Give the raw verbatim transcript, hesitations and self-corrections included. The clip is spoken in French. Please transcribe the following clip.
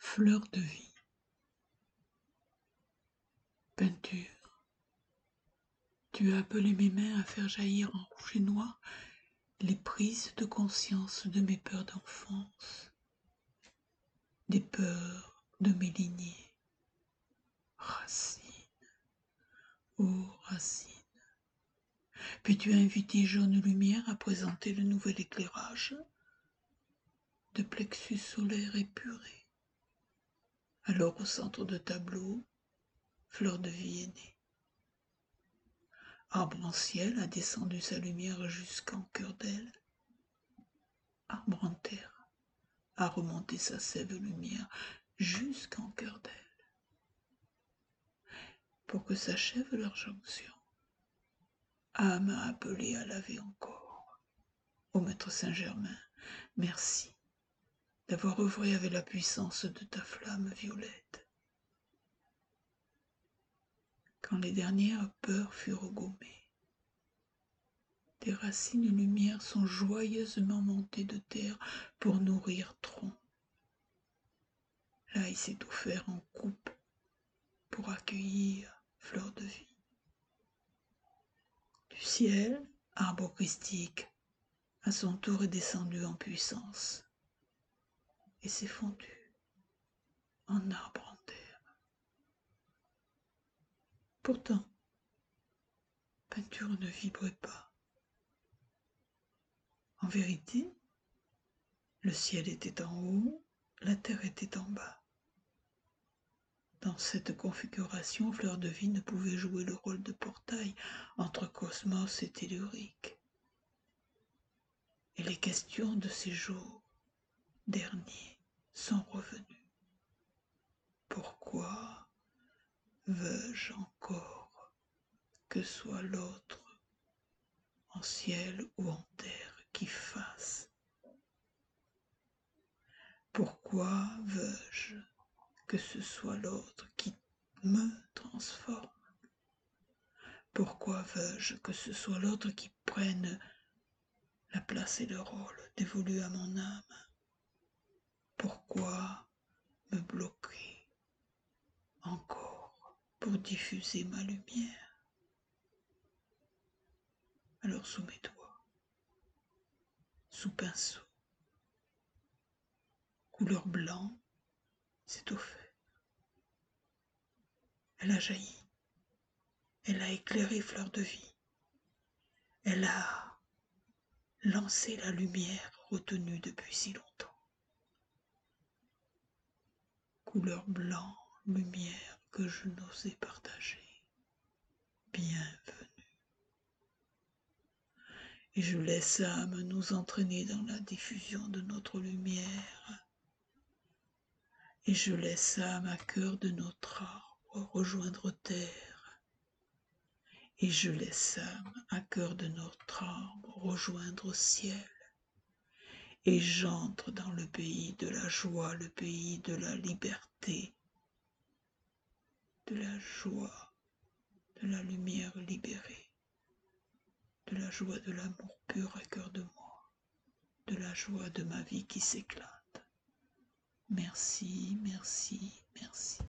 Fleur de vie. Peinture. Tu as appelé mes mains à faire jaillir en rouge et noir les prises de conscience de mes peurs d'enfance, des peurs de mes lignées. Racine, ô racine. Puis tu as invité jaune lumière à présenter le nouvel éclairage de plexus solaire épuré. Alors au centre de tableau, fleur de vie est née. Arbre en ciel a descendu sa lumière jusqu'en cœur d'elle. Arbre en terre a remonté sa sève lumière jusqu'en cœur d'elle. Pour que s'achève leur jonction, âme a appelé à laver encore. Ô Maître Saint-Germain, merci d'avoir œuvré avec la puissance de ta flamme violette. Quand les dernières peurs furent gommées, tes racines lumière sont joyeusement montées de terre pour nourrir tronc. Là, il s'est offert en coupe pour accueillir fleur de vie. Du ciel, arbre christique, à son tour est descendu en puissance et s'est fondu en arbre en terre. Pourtant, peinture ne vibrait pas. En vérité, le ciel était en haut, la terre était en bas. Dans cette configuration, fleur de vie ne pouvait jouer le rôle de portail entre cosmos et tellurique. Et les questions de ces jours derniers sont revenues. Pourquoi veux-je encore que soit l'autre en ciel ou en terre qui fasse? Pourquoi veux-je que ce soit l'autre qui me transforme? Pourquoi veux-je que ce soit l'autre qui prenne la place et le rôle dévolu à mon âme? Pourquoi me bloquer encore pour diffuser ma lumière? Alors sous mes doigts, sous pinceau, couleur blanc, c'est au fait. Elle a jailli, elle a éclairé fleur de vie, elle a lancé la lumière retenue depuis si longtemps. Couleur blanc, lumière que je n'osais partager. Bienvenue. Et je laisse âme nous entraîner dans la diffusion de notre lumière. Et je laisse âme à cœur de notre arbre rejoindre terre. Et je laisse âme à cœur de notre arbre rejoindre ciel. Et j'entre dans le pays de la joie, le pays de la liberté, de la joie, de la lumière libérée, de la joie de l'amour pur à cœur de moi, de la joie de ma vie qui s'éclate. Merci, merci, merci.